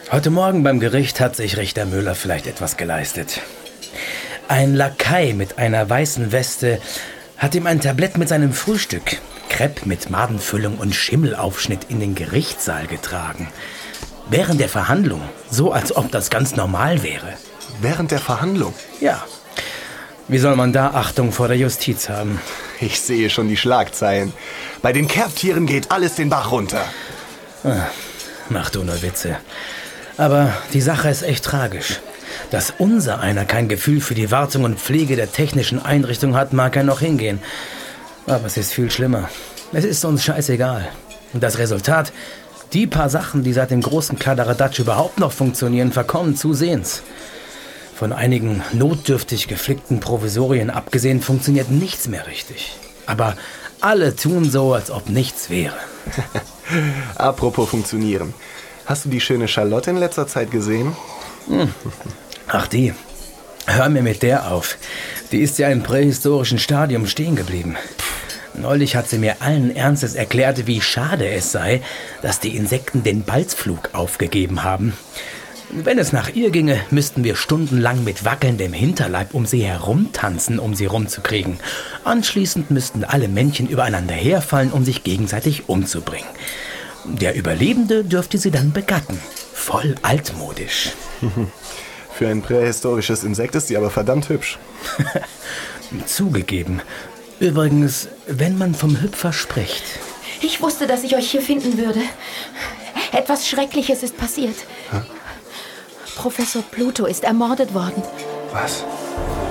Heute Morgen beim Gericht hat sich Richter Müller vielleicht etwas geleistet. Ein Lakai mit einer weißen Weste hat ihm ein Tablett mit seinem Frühstück, Crepe mit Madenfüllung und Schimmelaufschnitt, in den Gerichtssaal getragen. Während der Verhandlung, so als ob das ganz normal wäre. Während der Verhandlung? Ja. Wie soll man da Achtung vor der Justiz haben? Ich sehe schon die Schlagzeilen. Bei den Kerbtieren geht alles den Bach runter. Mach du nur Witze. Aber die Sache ist echt tragisch. Dass unser einer kein Gefühl für die Wartung und Pflege der technischen Einrichtung hat, mag er noch hingehen. Aber es ist viel schlimmer. Es ist uns scheißegal. Und das Resultat? Die paar Sachen, die seit dem großen Kladderadatsch überhaupt noch funktionieren, verkommen zusehends. Von einigen notdürftig geflickten Provisorien abgesehen funktioniert nichts mehr richtig. Aber alle tun so, als ob nichts wäre. Apropos funktionieren. Hast du die schöne Charlotte in letzter Zeit gesehen? Ach die. Hör mir mit der auf. Die ist ja im prähistorischen Stadium stehen geblieben. Neulich hat sie mir allen Ernstes erklärt, wie schade es sei, dass die Insekten den Balzflug aufgegeben haben. Wenn es nach ihr ginge, müssten wir stundenlang mit wackelndem Hinterleib um sie herumtanzen, um sie rumzukriegen. Anschließend müssten alle Männchen übereinander herfallen, um sich gegenseitig umzubringen. Der Überlebende dürfte sie dann begatten. Voll altmodisch. Für ein prähistorisches Insekt ist sie aber verdammt hübsch. Zugegeben. Übrigens, wenn man vom Hüpfer spricht. Ich wusste, dass ich euch hier finden würde. Etwas Schreckliches ist passiert. Hä? Professor Pluto ist ermordet worden. Was?